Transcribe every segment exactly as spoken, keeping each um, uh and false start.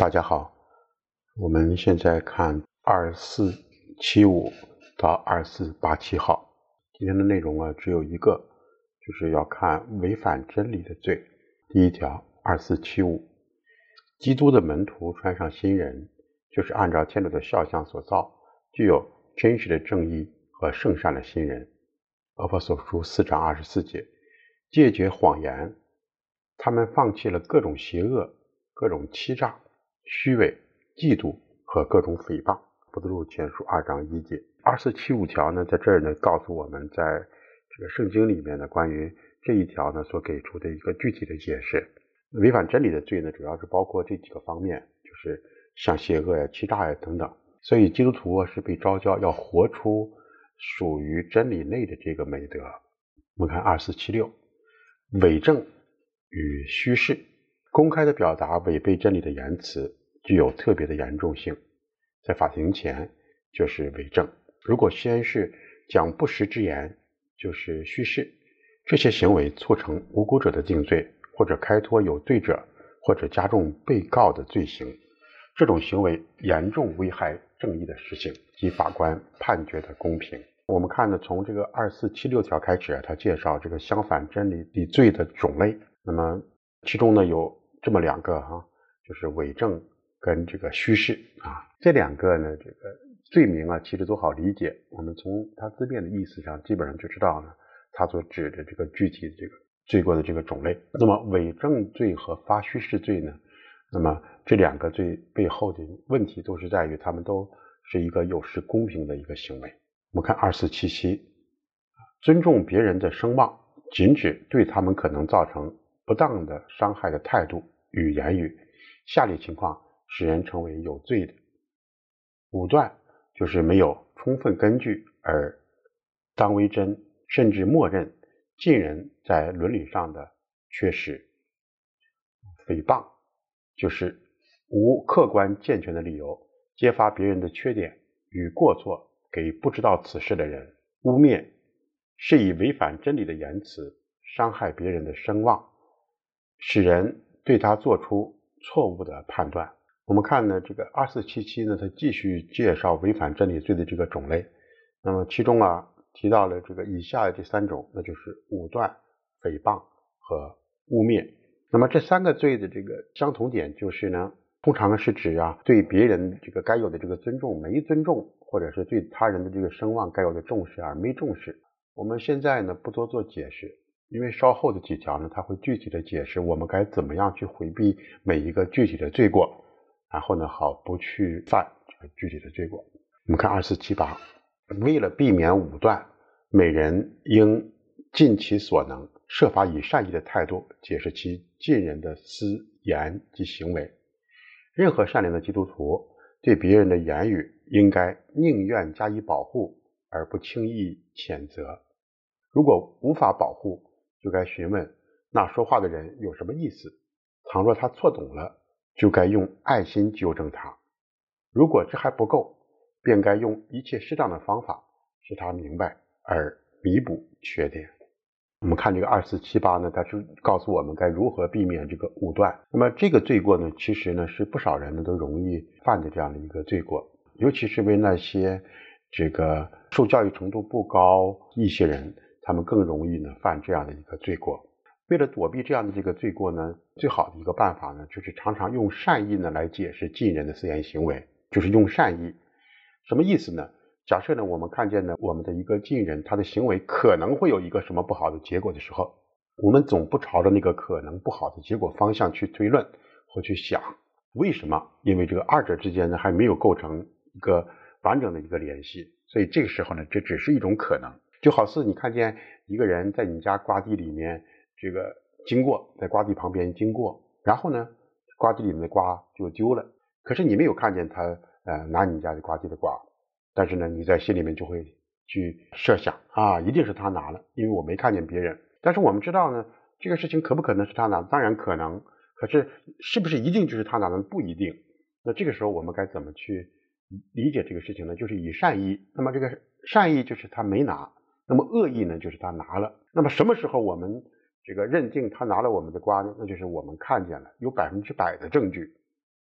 大家好，我们现在看二四七五到二四八七号。今天的内容啊，只有一个，就是要看违反真理的罪。第一条，二四七五，基督的门徒穿上新人，就是按照天主的肖像所造，具有真实的正义和圣善的新人。阿弗所书四章二十四节，戒绝谎言，他们放弃了各种邪恶、各种欺诈、虚伪、嫉妒和各种诽谤。不得入前书二章一节。二四七五条呢，在这儿呢告诉我们，在这个圣经里面呢，关于这一条呢所给出的一个具体的解释。违反真理的罪呢，主要是包括这几个方面，就是像邪恶呀、欺诈呀等等。所以基督徒是被召叫要活出属于真理内的这个美德。我们看二四七六，伪证与虚饰，公开的表达违背真理的言辞具有特别的严重性，在法庭前就是伪证。如果宣誓讲不实之言，就是虚饰。这些行为促成无辜者的定罪，或者开脱有罪者，或者加重被告的罪行。这种行为严重危害正义的实行及法官判决的公平。我们看呢，从这个二四七六条开始，他介绍这个相反真理的罪的种类。那么其中呢有这么两个哈、啊，就是伪证跟这个虚饰啊。这两个呢，这个罪名啊其实都好理解，我们从它字面的意思上基本上就知道呢，它所指的这个具体的这个罪过的这个种类。那么伪证罪和发虚饰罪呢，那么这两个罪背后的问题都是在于他们都是一个有失公平的一个行为。我们看二四七七，尊重别人的声望，禁止对他们可能造成不当的伤害的态度与言语，下列情况使人成为有罪的。武断就是没有充分根据而当为真，甚至默认近人在伦理上的缺失。诽谤就是无客观健全的理由揭发别人的缺点与过错给不知道此事的人。污蔑是以违反真理的言辞伤害别人的声望，使人对他做出错误的判断。我们看呢，这个二四七七呢，它继续介绍违反真理罪的这个种类。那么其中啊提到了这个以下的这三种，那就是武断、诽谤和污蔑。那么这三个罪的这个相同点就是呢，通常是指啊对别人这个该有的这个尊重没尊重，或者是对他人的这个声望该有的重视而没重视。我们现在呢不多做解释，因为稍后的几条呢，它会具体的解释我们该怎么样去回避每一个具体的罪过，然后呢好不去犯这个具体的罪过。我们看二四七八，为了避免武断，每人应尽其所能，设法以善意的态度解释其近人的思言及行为。任何善良的基督徒对别人的言语应该宁愿加以保护，而不轻易谴责。如果无法保护，就该询问那说话的人有什么意思，倘若他错懂了，就该用爱心纠正他。如果这还不够，便该用一切适当的方法使他明白，而弥补缺点。我们看这个二四七八呢，它是告诉我们该如何避免这个武断。那么这个罪过呢，其实呢是不少人呢都容易犯的这样的一个罪过，尤其是为那些这个受教育程度不高一些人，他们更容易呢犯这样的一个罪过。为了躲避这样的这个罪过呢，最好的一个办法呢，就是常常用善意呢来解释近人的思言行为，就是用善意。什么意思呢？假设呢，我们看见呢，我们的一个近人，他的行为可能会有一个什么不好的结果的时候，我们总不朝着那个可能不好的结果方向去推论或去想。为什么？因为这个二者之间呢，还没有构成一个完整的一个联系，所以这个时候呢，这只是一种可能。就好似你看见一个人在你家瓜地里面这个经过，在瓜地旁边经过，然后呢，瓜地里面的瓜就丢了，可是你没有看见他呃拿你家的瓜地的瓜。但是呢，你在心里面就会去设想啊，一定是他拿了，因为我没看见别人。但是我们知道呢，这个事情可不可能是他拿？当然可能，可是是不是一定就是他拿的？不一定。那这个时候我们该怎么去理解这个事情呢？就是以善意。那么这个善意就是他没拿，那么恶意呢就是他拿了。那么什么时候我们这个认定他拿了我们的瓜呢？那就是我们看见了，有百分之百的证据。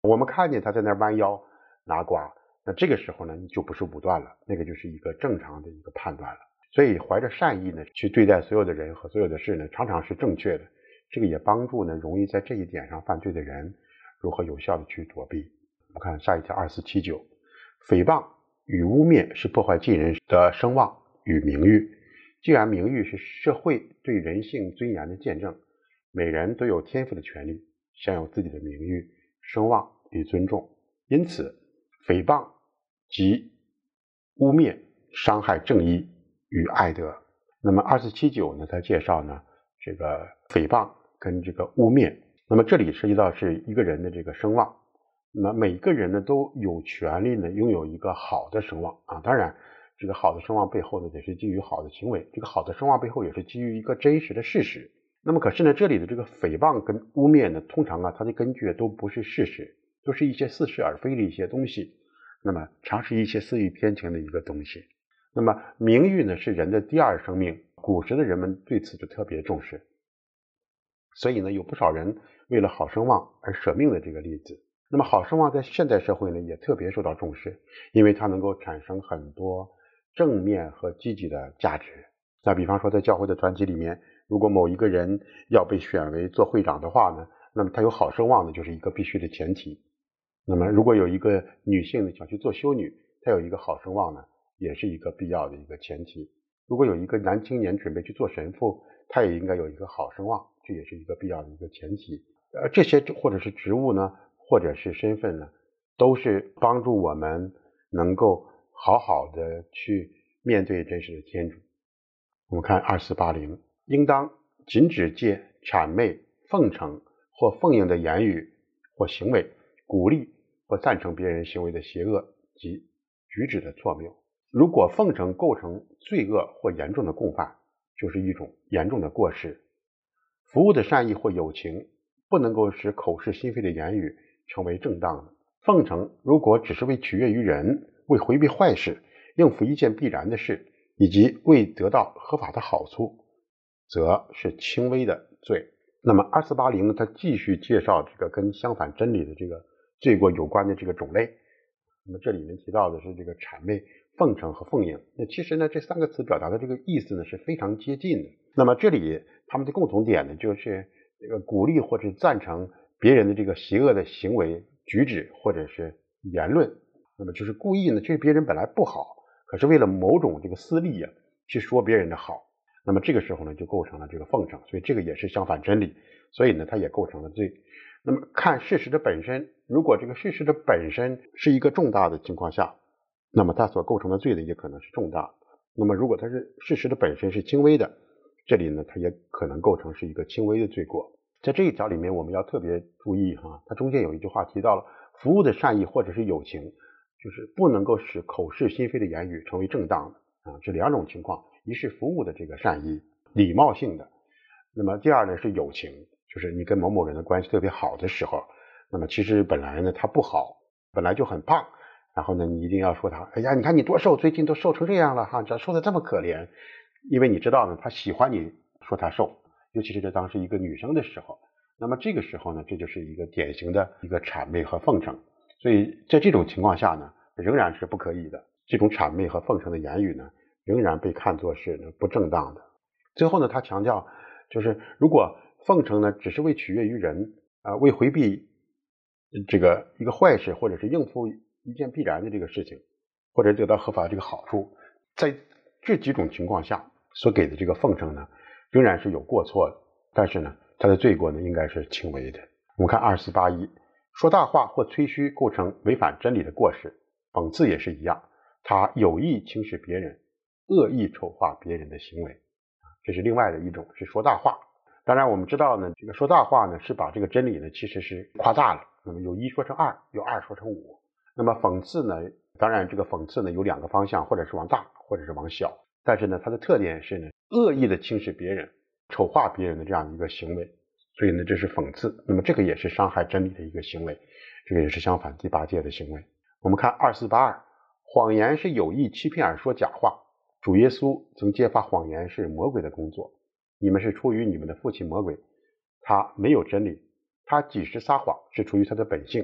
我们看见他在那弯腰拿瓜，那这个时候呢就不是武断了，那个就是一个正常的一个判断了。所以怀着善意呢去对待所有的人和所有的事呢，常常是正确的。这个也帮助呢容易在这一点上犯罪的人如何有效的去躲避。我们看下一条二四七九，诽谤与污蔑是破坏近人的声望与名誉。既然名誉是社会对人性尊严的见证，每人都有天赋的权利享有自己的名誉、声望与尊重。因此诽谤及污蔑伤害正义与爱德。那么二四七九呢，他介绍呢这个诽谤跟这个污蔑，那么这里涉及到是一个人的这个声望。那么每个人呢都有权利呢拥有一个好的声望啊，当然这个好的声望背后呢也是基于好的行为，这个好的声望背后也是基于一个真实的事实。那么可是呢这里的这个诽谤跟污蔑呢，通常啊它的根据都不是事实，都是一些似是而非的一些东西，那么常是一些私欲偏情的一个东西。那么名誉呢是人的第二生命，古时的人们对此就特别重视，所以呢有不少人为了好声望而舍命的这个例子。那么好声望在现代社会呢也特别受到重视，因为它能够产生很多正面和积极的价值。那比方说在教会的团体里面，如果某一个人要被选为做会长的话呢，那么他有好声望呢就是一个必须的前提。那么如果有一个女性呢想去做修女，她有一个好声望呢也是一个必要的一个前提。如果有一个男青年准备去做神父，他也应该有一个好声望，这也是一个必要的一个前提。呃，这些或者是职务呢，或者是身份呢，都是帮助我们能够好好的去面对真实的天主。我们看二四八零，应当禁止借谄媚、奉承或奉迎的言语或行为，鼓励或赞成别人行为的邪恶及举止的错谬。如果奉承构成罪恶或严重的共犯，就是一种严重的过失。服务的善意或友情不能够使口是心非的言语成为正当的。奉承如果只是为取悦于人，为回避坏事，应付一件必然的事，以及为得到合法的好处，则是轻微的罪。那么二四八零他继续介绍这个跟相反真理的这个罪过有关的这个种类。那么这里面提到的是这个谄媚、奉承和奉迎。那其实呢这三个词表达的这个意思呢是非常接近的。那么这里他们的共同点呢就是这个鼓励或者赞成别人的这个邪恶的行为、举止或者是言论。那么就是故意呢对别人本来不好，可是为了某种这个私利啊去说别人的好，那么这个时候呢就构成了这个奉承，所以这个也是相反真理，所以呢它也构成了罪。那么看事实的本身，如果这个事实的本身是一个重大的情况下，那么它所构成的罪呢也可能是重大的。那么如果它是事实的本身是轻微的，这里呢它也可能构成是一个轻微的罪过。在这一条里面我们要特别注意哈，它中间有一句话提到了服务的善意或者是友情，就是不能够使口是心非的言语成为正当的啊，这两种情况，一是服务的这个善意礼貌性的，那么第二呢是友情，就是你跟某某人的关系特别好的时候，那么其实本来呢他不好，本来就很胖，然后呢你一定要说他，哎呀你看你多瘦，最近都瘦成这样了哈，这瘦的这么可怜，因为你知道呢他喜欢你说他瘦，尤其是这当时一个女生的时候，那么这个时候呢这就是一个典型的一个谄媚和奉承。所以在这种情况下呢仍然是不可以的，这种谄媚和奉承的言语呢仍然被看作是不正当的。最后呢他强调，就是如果奉承呢只是为取悦于人啊、呃，为回避这个一个坏事，或者是应付一件必然的这个事情，或者得到合法的这个好处，在这几种情况下所给的这个奉承呢仍然是有过错的，但是呢他的罪过呢应该是轻微的。我们看二四八一，说大话或吹嘘构成违反真理的过失，讽刺也是一样，他有意轻视别人，恶意丑化别人的行为，这是另外的一种，是说大话。当然我们知道呢，这个说大话呢是把这个真理呢其实是夸大了，那么有一说成二，有二说成五。那么讽刺呢，当然这个讽刺呢有两个方向，或者是往大，或者是往小，但是呢它的特点是呢恶意的轻视别人，丑化别人的这样一个行为，所以呢这是讽刺。那么这个也是伤害真理的一个行为，这个也是相反第八戒的行为。我们看二四八二，谎言是有意欺骗而说假话，主耶稣曾揭发谎言是魔鬼的工作，你们是出于你们的父亲魔鬼，他没有真理，他几时撒谎是出于他的本性，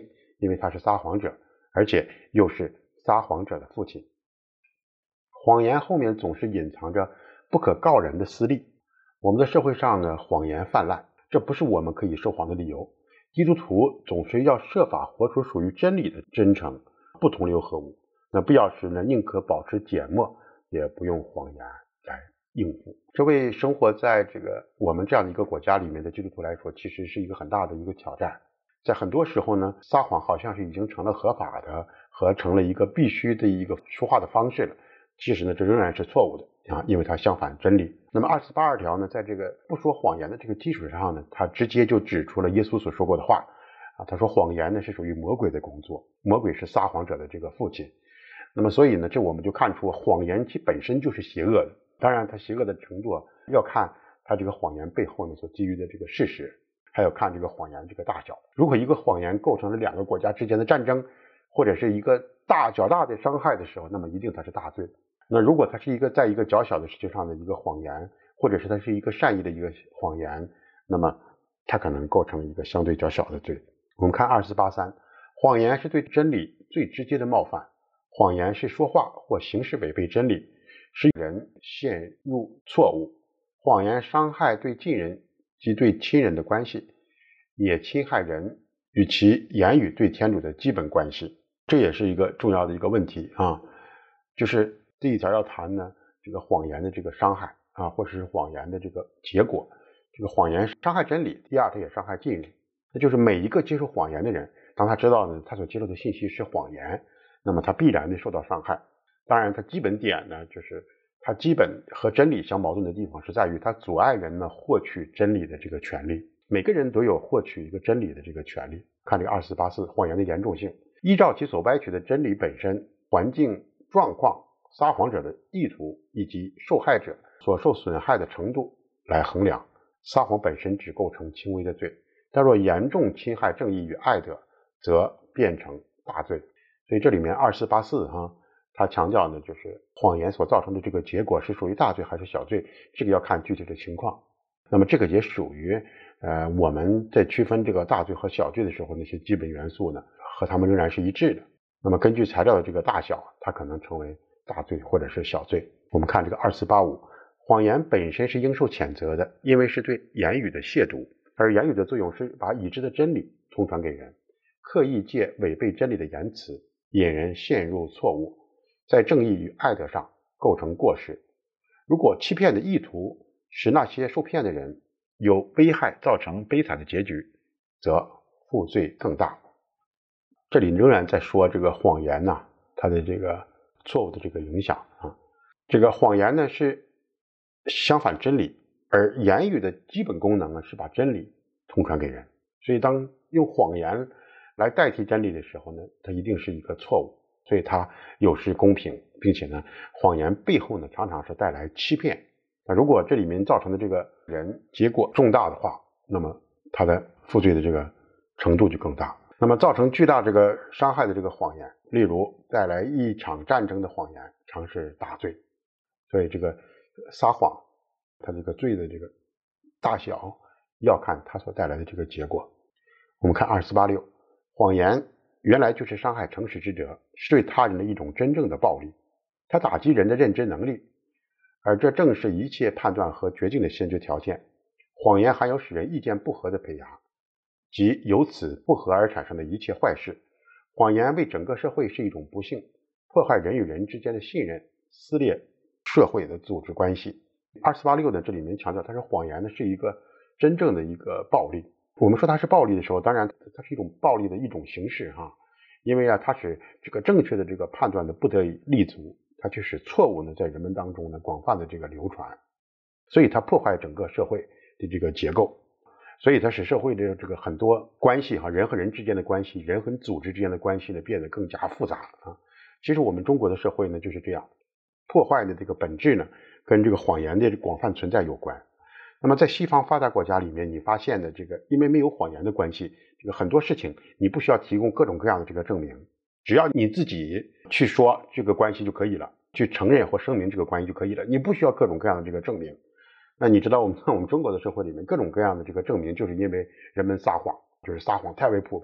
因为他是撒谎者，而且又是撒谎者的父亲。谎言后面总是隐藏着不可告人的私利。我们的社会上呢，谎言泛滥，这不是我们可以说谎的理由。基督徒总是要设法活出属于真理的真诚，不同流合污。那必要时呢，宁可保持缄默，也不用谎言来应付。这为生活在这个我们这样的一个国家里面的基督徒来说，其实是一个很大的一个挑战。在很多时候呢，撒谎好像是已经成了合法的和成了一个必须的一个说话的方式了。其实呢，这仍然是错误的啊，因为它相反真理。那么二四八二条呢，在这个不说谎言的这个基础上呢，它直接就指出了耶稣所说过的话啊，他说谎言呢是属于魔鬼的工作，魔鬼是撒谎者的这个父亲。那么所以呢，这我们就看出谎言其本身就是邪恶的。当然，它邪恶的程度要看它这个谎言背后呢所基于的这个事实，还有看这个谎言这个大小。如果一个谎言构成了两个国家之间的战争，或者是一个大较大的伤害的时候，那么一定它是大罪。那如果它是一个在一个较小的事情上的一个谎言，或者是它是一个善意的一个谎言，那么它可能构成一个相对较小的罪。我们看二四八三，谎言是对真理最直接的冒犯。谎言是说话或行事违背真理，使人陷入错误。谎言伤害对近人及对亲人的关系，也侵害人与其言语对天主的基本关系。这也是一个重要的一个问题啊，就是第一条要谈呢，这个谎言的这个伤害啊，或者是谎言的这个结果。这个谎言伤害真理，第二它也伤害近人。那就是每一个接受谎言的人，当他知道呢他所接受的信息是谎言，那么他必然的受到伤害。当然它基本点呢，就是它基本和真理相矛盾的地方是在于它阻碍人呢获取真理的这个权利。每个人都有获取一个真理的这个权利。看这个二四八四谎言的严重性，依照其所歪曲的真理本身、环境状况、撒谎者的意图以及受害者所受损害的程度来衡量。撒谎本身只构成轻微的罪，但若严重侵害正义与爱德，则变成大罪。所以这里面二四八四哈，他强调呢，就是谎言所造成的这个结果是属于大罪还是小罪，这个要看具体的情况。那么这个也属于呃我们在区分这个大罪和小罪的时候，那些基本元素呢和他们仍然是一致的。那么根据材料的这个大小，它可能成为大罪或者是小罪。我们看这个二四八五，谎言本身是应受谴责的，因为是对言语的亵渎，而言语的作用是把已知的真理通传给人。刻意借违背真理的言辞引人陷入错误，在正义与爱德上构成过失。如果欺骗的意图使那些受骗的人有危害造成悲惨的结局，则负罪更大。这里仍然在说这个谎言呢，它的这个错误的这个影响啊。这个谎言呢是相反真理，而言语的基本功能呢是把真理通传给人。所以当用谎言来代替真理的时候呢，它一定是一个错误，所以它有失公平，并且呢，谎言背后呢常常是带来欺骗。那如果这里面造成的这个人结果重大的话，那么他的负罪的这个程度就更大。那么造成巨大这个伤害的这个谎言，例如带来一场战争的谎言，常是大罪。所以这个撒谎，它这个罪的这个大小要看它所带来的这个结果。我们看二四八六，谎言原来就是伤害诚实之者，是对他人的一种真正的暴力，它打击人的认知能力，而这正是一切判断和决定的先决条件。谎言还有使人意见不合的胚芽，即由此不和而产生的一切坏事。谎言为整个社会是一种不幸，破坏人与人之间的信任，撕裂社会的组织关系。二四八六呢，这里面强调它是谎言呢是一个真正的一个暴力。我们说它是暴力的时候，当然它是一种暴力的一种形式哈，因为啊，它使这个正确的这个判断的不得以立足，它却使错误呢在人们当中呢广泛的这个流传，所以它破坏整个社会的这个结构，所以它使社会的这个很多关系哈，人和人之间的关系，人和组织之间的关系呢变得更加复杂啊。其实我们中国的社会呢就是这样，破坏的这个本质呢跟这个谎言的广泛存在有关。那么在西方发达国家里面，你发现的这个因为没有谎言的关系，这个很多事情你不需要提供各种各样的这个证明，只要你自己去说这个关系就可以了，去承认或声明这个关系就可以了，你不需要各种各样的这个证明。那你知道我们我们中国的社会里面各种各样的这个证明，就是因为人们撒谎，就是撒谎太为普遍，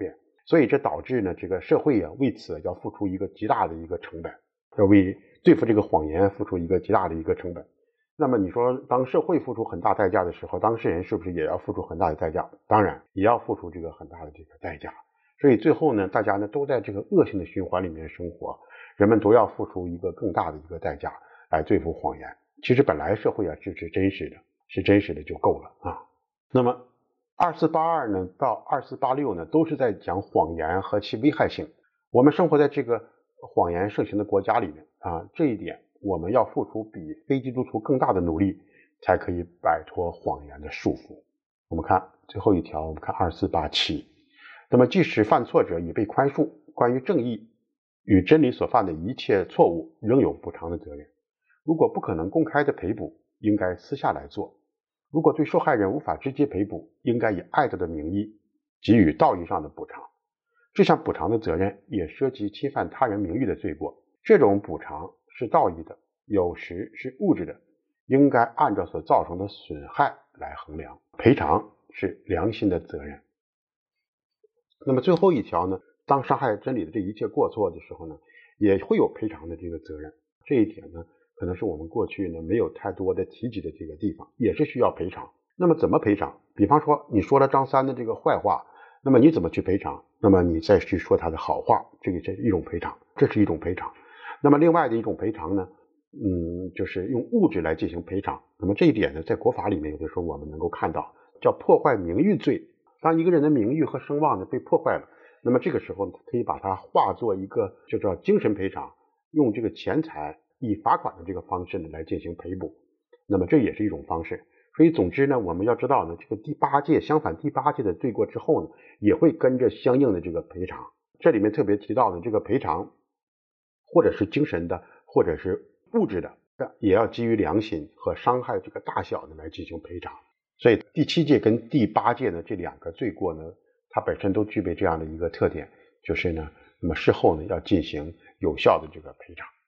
所以这导致呢，这个社会啊为此要付出一个极大的一个成本，要为对付这个谎言付出一个极大的一个成本。那么你说，当社会付出很大代价的时候，当事人是不是也要付出很大的代价？当然也要付出这个很大的这个代价。所以最后呢，大家呢都在这个恶性的循环里面生活，人们都要付出一个更大的一个代价来对付谎言。其实本来社会啊是是真实的，是真实的就够了啊。那么二四八二呢到二四八六呢都是在讲谎言和其危害性。我们生活在这个谎言盛行的国家里面啊，这一点我们要付出比非基督徒更大的努力，才可以摆脱谎言的束缚。我们看最后一条，我们看二四八七。那么即使犯错者已被宽恕，关于正义与真理所犯的一切错误仍有补偿的责任。如果不可能公开的赔补，应该私下来做。如果对受害人无法直接赔补，应该以爱德的名义给予道义上的补偿。这项补偿的责任也涉及侵犯他人名誉的罪过。这种补偿是道义的，有时是物质的，应该按照所造成的损害来衡量。赔偿是良心的责任。那么最后一条呢，当伤害真理的这一切过错的时候呢，也会有赔偿的这个责任。这一点呢，可能是我们过去呢没有太多的提及的这个地方，也是需要赔偿。那么怎么赔偿？比方说你说了张三的这个坏话，那么你怎么去赔偿？那么你再去说他的好话，这个是一种赔偿，这是一种赔偿。那么另外的一种赔偿呢，嗯，就是用物质来进行赔偿。那么这一点呢，在国法里面有的时候我们能够看到，叫破坏名誉罪。当一个人的名誉和声望呢被破坏了，那么这个时候呢，可以把它化作一个就叫精神赔偿，用这个钱财以罚款的这个方式呢来进行赔补。那么这也是一种方式。所以总之呢，我们要知道呢，这个第八戒相反第八戒的罪过之后呢，也会跟着相应的这个赔偿。这里面特别提到的这个赔偿，或者是精神的，或者是物质的，也要基于良心和伤害这个大小呢来进行赔偿。所以第七戒跟第八戒呢这两个罪过呢，它本身都具备这样的一个特点，就是呢，那么事后呢要进行有效的这个赔偿。